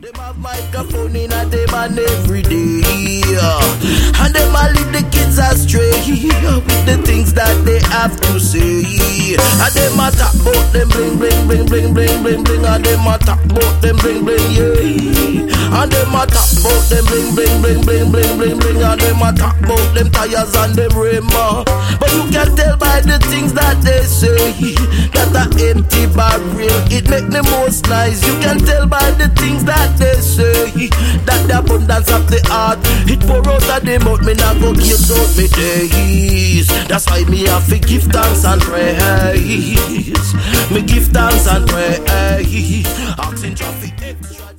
Them have microphone in a them and every day, and them a lead the kids astray with the things that they have to say. And them a talk about them bling bling bling bling bling bling bling, and them a talk about them bling bling yeah. And them a talk about them bling bling bling bling bling bling bling, and them a talk about them tires and them rim. But you can tell by the things that they say that a empty barrel it make the most nice. You can tell by the things that they say that the abundance of the heart it pour out of the mouth. Me not go give out me days. That's why me have to give thanks and praise. Me give thanks and praise. Asking traffic extra.